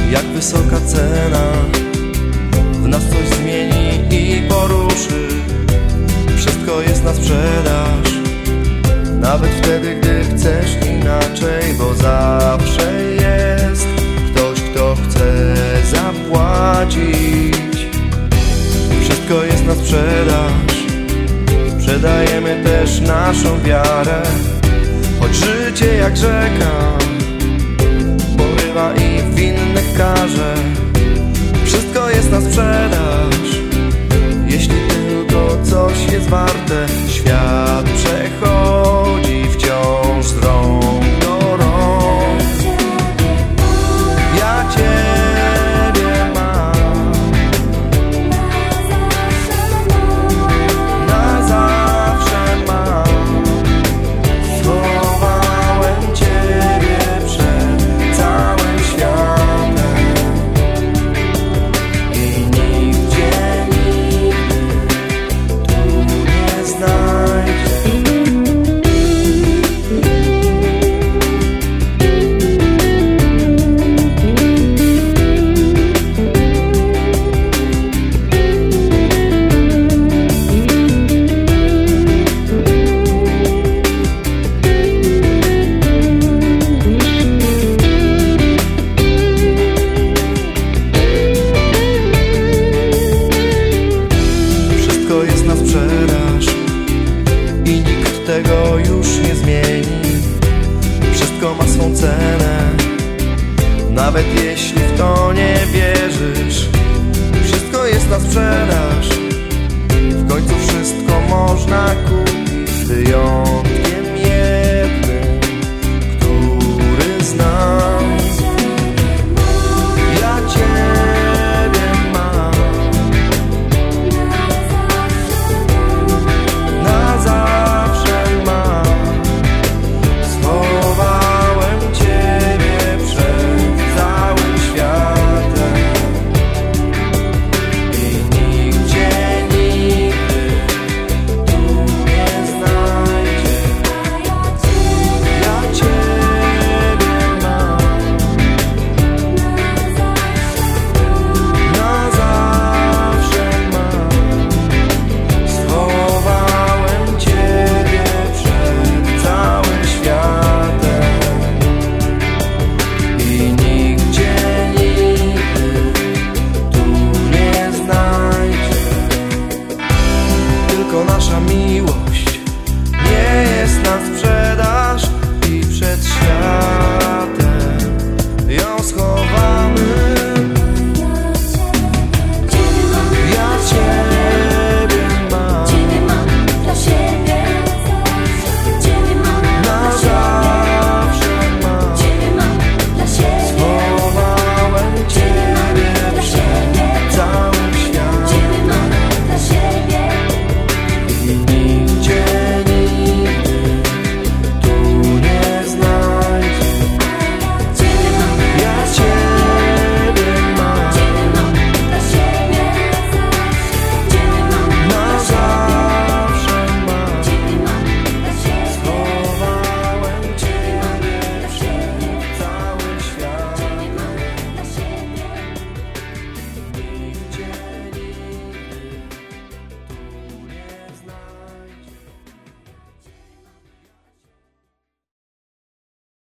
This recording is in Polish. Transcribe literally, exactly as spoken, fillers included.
Jak wysoka cena w nas coś zmieni i poruszy. Wszystko jest na sprzedaż, nawet wtedy, gdy chcesz inaczej, bo zawsze jest ktoś, kto chce zapłacić. Wszystko jest na sprzedaż, sprzedajemy też naszą wiarę, choć życie jak rzeka porywa i winnych karze. Wszystko jest na sprzedaż, jeśli tylko coś jest warte. Świat przechodzi wciąż z rąk do rąk. Ja Ciebie mam, na zawsze mam. Schowałem Ciebie przed całym światem i nigdzie nigdy tu nie znajdzie. Wszystko jest na sprzedaż i nikt tego już nie zmieni. Wszystko ma swą cenę, nawet jeśli w to nie wierzysz. Wszystko jest na sprzedaż, w końcu wszystko można kupić, wyjąć